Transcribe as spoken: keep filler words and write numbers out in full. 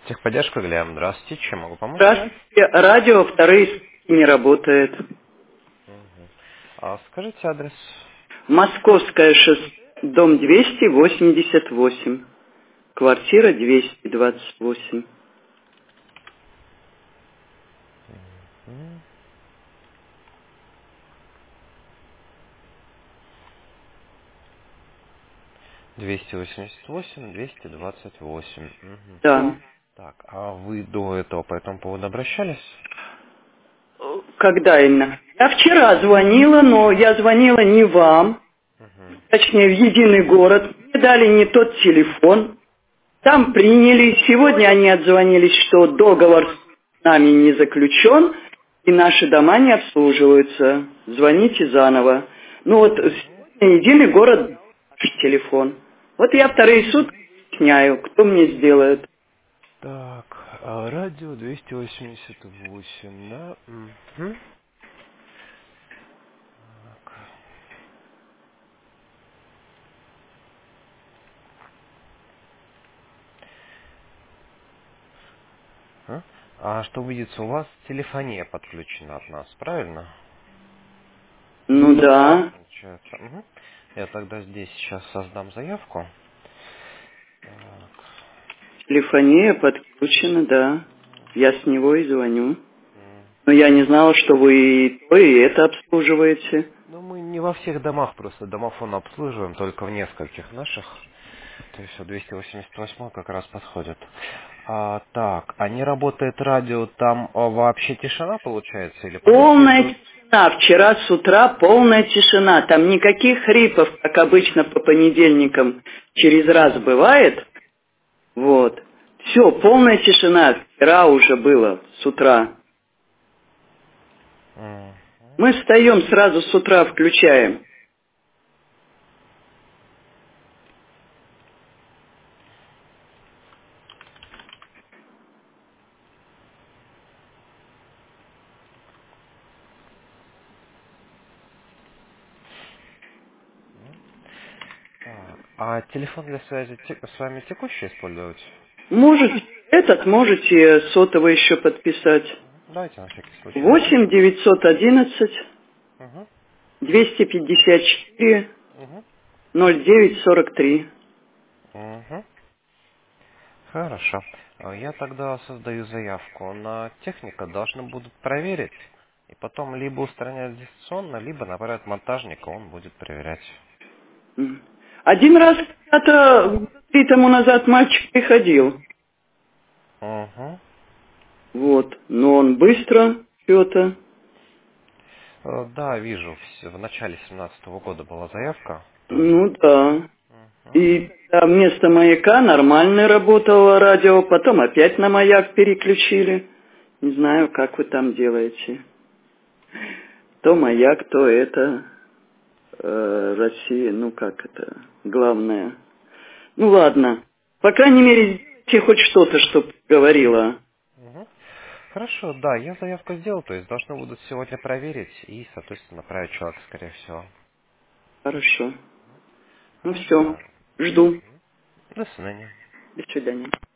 Техподдержка, Глеб. Здравствуйте, чем могу помочь? Здравствуйте. Радио вторые сутки не работает. Мгм. А скажите адрес. Московское шоссе, дом двести восемьдесят восемь. Квартира двести двадцать восемь. Мгм. двести восемьдесят восемь, двести двадцать восемь. Мгм. Да. Так, а вы до этого по этому поводу обращались? Когда именно? Я вчера звонила, но я звонила не вам, Мгм. точнее в единый город. Мне дали не тот телефон. Там приняли. Сегодня они отзвонились, что договор с нами не заключен, и наши дома не обслуживаются. Звоните заново. Ну вот Мгм. сегодня единый город дал наш телефон. Вот я вторые сутки выясняю, кто мне сделает. Так, а радио двести восемьдесят восемь, да? Мгм. Так. А А что видится, у вас телефония подключена от нас, правильно? Ну да, Получается. Мгм. Я тогда здесь сейчас создам заявку. Так. телефония подключена, да. Я с него и звоню. М. Но я не знала, что вы и то, и это обслуживаете. Ну, мы не во всех домах, просто домофон обслуживаем, только в нескольких наших. То есть вот двести восемьдесят восемь как раз подходит. А, так, а не работает радио, там а, вообще тишина получается? Или по ночи Полная идут? тишина. Вчера с утра полная тишина. Там никаких хрипов, как обычно по понедельникам через раз бывает. Вот. Все, полная тишина. Вчера уже было с утра. М. Мы встаем сразу с утра, включаем. Так, а телефон для связи те- с вами текущий использовать? Можете этот, можете сотовый еще подписать. Давайте на всякий случай восемь запишем. девятьсот одиннадцать Угу. двести пятьдесят четыре Угу. ноль девять сорок три. Угу. Хорошо. А Я тогда создаю заявку. На техника должны будут проверить. И потом либо устранять дистанционно, либо направят монтажника, он будет проверять. М. Один раз когда-то три тому назад мальчик приходил. Угу. Вот. Но он быстро что-то. Э, Да, вижу, в в начале семнадцатого года была заявка тоже. Ну да. Угу. И да, вместо маяка нормально работало радио, потом опять на маяк переключили. Не знаю, как вы там делаете. То маяк, то это э, Россия, ну как это, главное. Ну ладно. По крайней мере, сделайте хоть что-то, чтобы говорила. Угу. Хорошо, да, я заявку сделал, то есть должны будут сегодня проверить и, соответственно, направить человека, скорее всего. Хорошо. Ну Хорошо, все. да. Жду. До свидания. До свидания.